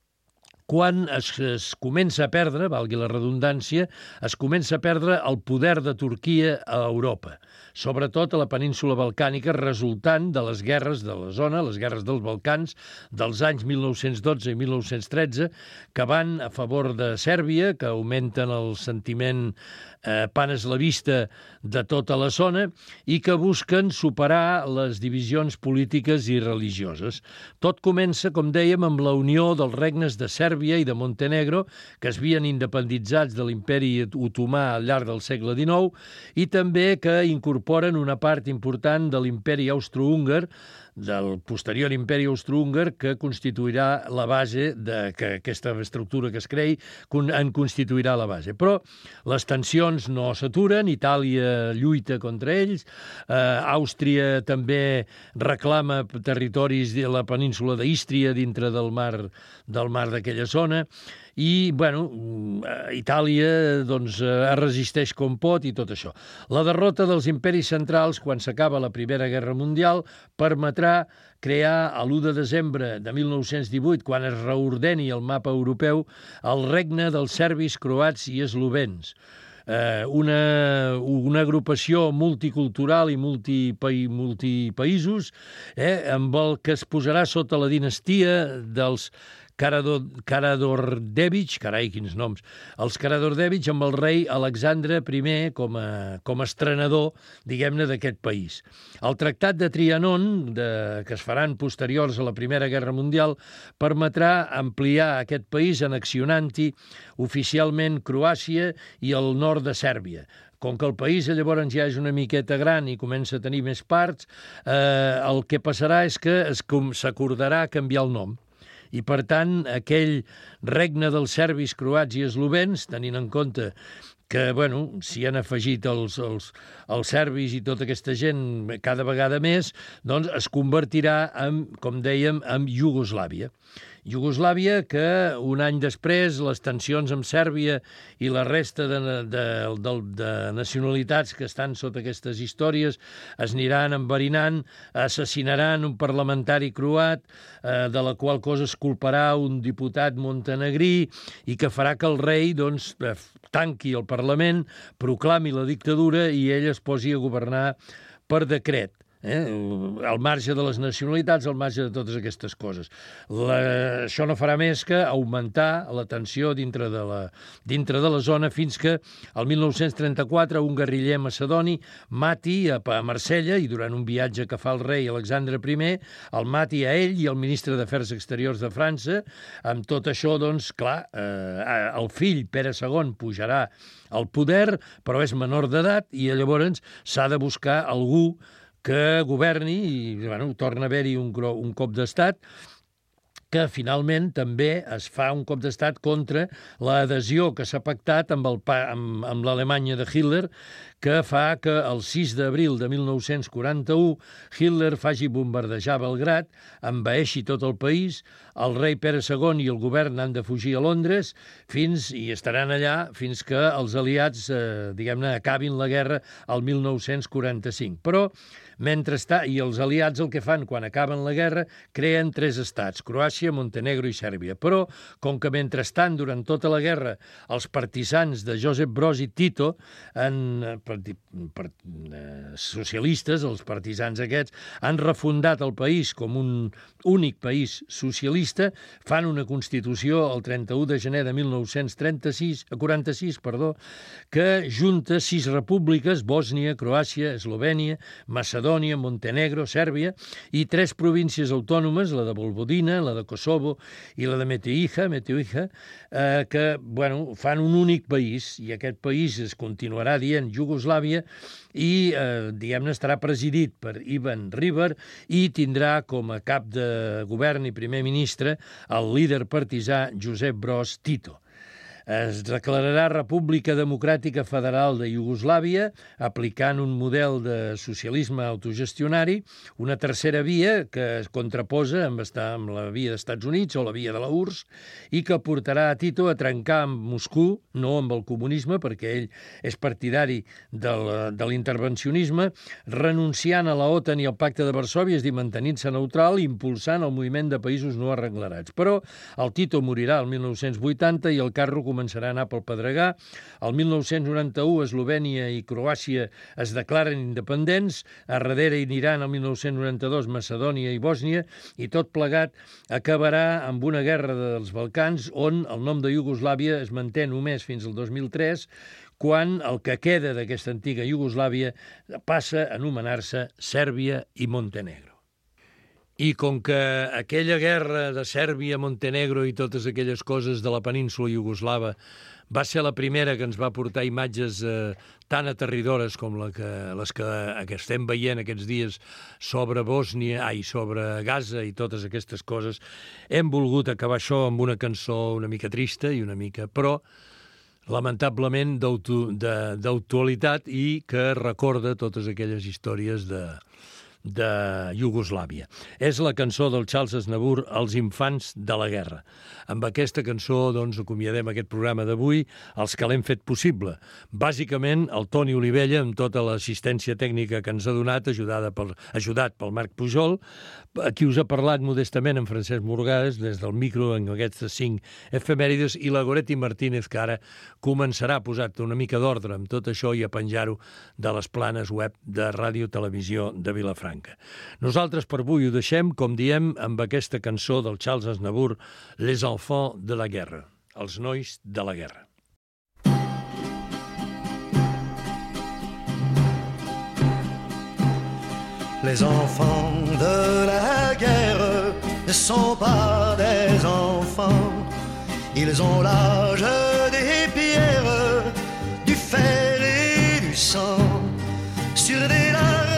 quan es, es comença a perdre, valgui la redundància, es comença a perdre el poder de Turquia a Europa, sobretot a la península balcànica, resultant de les guerres de la zona, les guerres dels Balcans, dels anys mil nou-cents dotze i mil nou-cents tretze, que van a favor de Sèrbia, que augmenten el sentiment eh, paneslavista de tota la zona i que busquen superar les divisions polítiques i religioses. Tot comença, com dèiem, amb la unió dels regnes de Sèrbia i de Montenegro, que es havien independitzats de l'imperi otomà al llarg del segle dinou i també que incorporen una part important de l'imperi austro-húngar, del posterior imperi austro-húngar, que constituirà la base de que aquesta estructura que es creï en constituirà la base. Però les tensions no s'aturen, Itàlia lluita contra ells, eh, Àustria també reclama territoris de la península d'Ístria dintre del mar del mar d'aquella zona, i, bueno, Itàlia doncs, es resisteix com pot i tot això. La derrota dels imperis centrals, quan s'acaba la Primera Guerra Mundial, permetrà crear a l'u de desembre de mil nou-cents divuit, quan es reordeni el mapa europeu, el regne dels serbis, croats i eslovens. Eh, una, una agrupació multicultural i multipaï, multipaïsos, eh, amb el que es posarà sota la dinastia dels Karađorđević, carai, quins noms, els Karađorđević amb el rei Alexandre I com a, com a estrenador, diguem-ne, d'aquest país. El Tractat de Trianon, de, que es faran posteriors a la Primera Guerra Mundial, permetrà ampliar aquest país annexionant-hi oficialment Croàcia i el nord de Sèrbia. Com que el país llavors ja és una miqueta gran i comença a tenir més parts, eh, el que passarà és que s'acordarà canviar el nom. I, per tant, aquell regne dels serbis, croats i eslovens, tenint en compte que, bueno, s'hi han afegit els, els, els serbis i tota aquesta gent cada vegada més, doncs es convertirà, en, com dèiem, en Iugoslàvia. Iugoslàvia que un any després les tensions amb Sèrbia i la resta de, de, de, de nacionalitats que estan sota aquestes històries es aniran enverinant, assassinaran un parlamentari croat, eh, de la qual cosa es culparà un diputat montenegrí i que farà que el rei doncs, tanqui el Parlament, proclami la dictadura i ell es posi a governar per decret. Eh? Al marge de les nacionalitats, al marge de totes aquestes coses. La... Això no farà més que augmentar la tensió dintre de la, dintre de la zona fins que el mil nou-cents trenta-quatre un guerriller macedoni mati a, a Marsella, i durant un viatge que fa el rei Alexandre I, el mati a ell i al ministre d'Afers Exteriors de França. Amb tot això, doncs, clar, eh, el fill, Pere segon, pujarà al poder, però és menor d'edat i llavors s'ha de buscar algú que governi, i bueno, torna a haver-hi un, un cop d'estat, que finalment també es fa un cop d'estat contra l'adhesió que s'ha pactat amb, el, amb, amb l'Alemanya de Hitler, que fa que el sis d'abril de mil nou-cents quaranta-u Hitler faci bombardejar Belgrad, envaeixi tot el país, el rei Pere segon i el govern han de fugir a Londres fins i estaran allà fins que els aliats, eh, diguem-ne, acabin la guerra al mil nou-cents quaranta-cinc. Però mentrestant, i els aliats el que fan quan acaben la guerra, creen tres estats, Croàcia, Montenegro i Sèrbia. Però, com que mentrestant, durant tota la guerra, els partisans de Josip Broz i Tito, en, partit, per, eh, socialistes, els partisans aquests, han refundat el país com un únic país socialista, fan una Constitució el trenta-u de gener de mil nou-cents trenta-sis, quaranta-sis, perdó, que junta sis repúbliques, Bòsnia, Croàcia, Eslovènia, Macedònia, Montenegro, Sèrbia, i tres províncies autònomes, la de Vojvodina, la de Kosovo i la de Meteija, Meteija, eh, que bueno, fan un únic país, i aquest país es continuarà dient Iugoslàvia i, eh, diguem-ne, estarà presidit per Ivan Ribar i tindrà com a cap de govern i primer ministre el líder partisà Josep Broz Tito. Es declararà República Democràtica Federal de Iugoslàvia, aplicant un model de socialisme autogestionari, una tercera via que es contraposa amb, estar amb la via dels Estats Units o la via de la U R S S i que portarà a Tito a trencar amb Moscou, no amb el comunisme, perquè ell és partidari del, de l'intervencionisme, renunciant a la OTAN i al Pacte de Varsòvia, és a dir, mantenint-se neutral i impulsant el moviment de països no arrenglerats. Però el Tito morirà el mil nou-cents vuitanta i el carro començarà a anar pel pedregar. El mil nou-cents noranta-u Eslovènia i Croàcia es declaren independents, a darrere hi aniran el mil nou-cents noranta-dos Macedònia i Bòsnia, i tot plegat acabarà amb una guerra dels Balcans on el nom de Iugoslàvia es manté només fins al dos mil tres, quan el que queda d'aquesta antiga Iugoslàvia passa a anomenar-se Sèrbia i Montenegro. I com que aquella guerra de Sèrbia, Montenegro i totes aquelles coses de la península iugoslava va ser la primera que ens va portar imatges eh, tan aterridores com la que, les que, que estem veient aquests dies sobre Bòsnia, ai, sobre Gaza i totes aquestes coses, hem volgut acabar això amb una cançó una mica trista i una mica, però lamentablement d'autoalitat i que recorda totes aquelles històries de... de Iugoslàvia. És la cançó del Charles Aznavour, Els infants de la guerra. Amb aquesta cançó, doncs, acomiadem aquest programa d'avui, els que l'hem fet possible. Bàsicament, el Toni Olivella, amb tota l'assistència tècnica que ens ha donat, ajudada pel, ajudat pel Marc Pujol, a qui us ha parlat modestament en Francesc Morgades, des del micro en aquestes cinc efemèrides, i la Goretti Martínez, que ara començarà a posar-te una mica d'ordre amb tot això i a penjar-ho de les planes web de Ràdio Televisió de Vilafranca. Nosaltres per avui ho deixem, com diem, amb aquesta cançó del Charles Aznavour, Les enfants de la guerra, els nois de la guerra. Les enfants de la guerre ne sont pas des enfants, ils ont l'âge des pierres, du fer et du sang, sur des larmes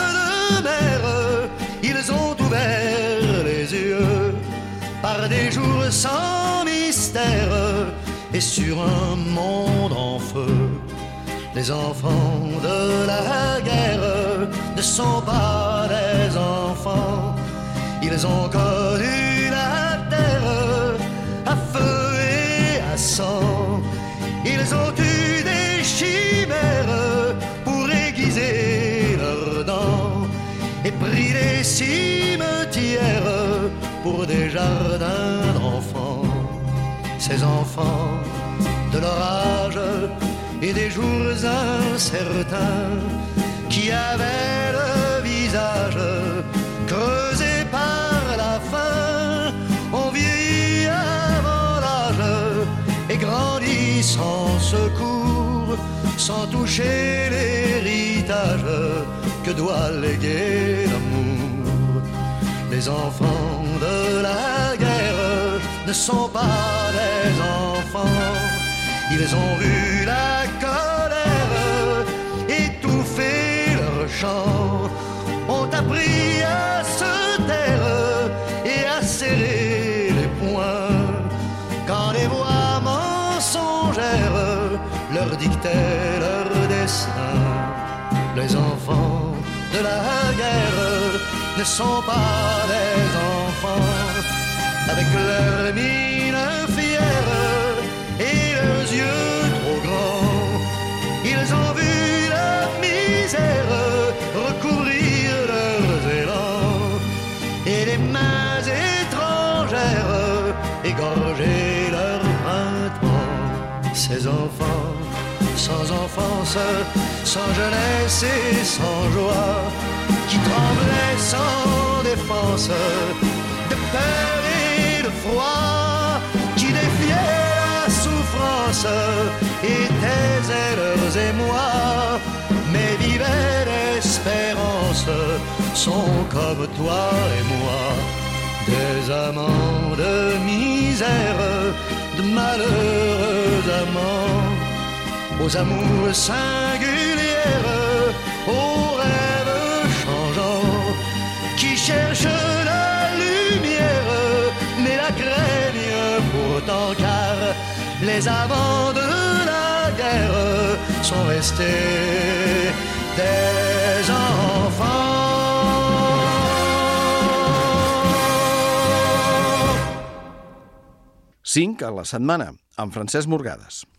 ils ont ouvert les yeux par des jours sans mystère et sur un monde en feu. Les enfants de la guerre ne sont pas des enfants, ils ont connu la terre à feu et à sang, ils ont eu des chimères pour aiguiser leurs dents et pris des cimetières pour des jardins d'enfants. Ces enfants de l'orage et des jours incertains qui avaient le visage creusé par la faim ont vieilli avant l'âge et grandi sans secours, sans toucher l'héritage que doit léguer l'amour. Les enfants de la guerre ne sont pas des enfants, ils ont vu la colère étouffer leur chant, ont appris à se taire et à serrer les poings quand les voix mensongères leur dictaient leur destin. Les enfants de la guerre ne sont pas des enfants, avec leurs mines fières et leurs yeux trop grands. Ils ont vu la misère recouvrir leurs élans et les mains étrangères égorger leur printemps. Ces enfants sans enfance, sans jeunesse et sans joie, qui tremblait sans défense, de peur et de froid, qui défiait la souffrance et taisait leurs émois, mais vivaient d'espérance, sont comme toi et moi, des amants de misère, de malheureux amants, aux amours singulières, aux rêves changeants, qui cherchent la lumière, mais la craignent pourtant, car les amants de la guerre sont restés des enfants. cinc a la setmana, amb Francesc Morgades.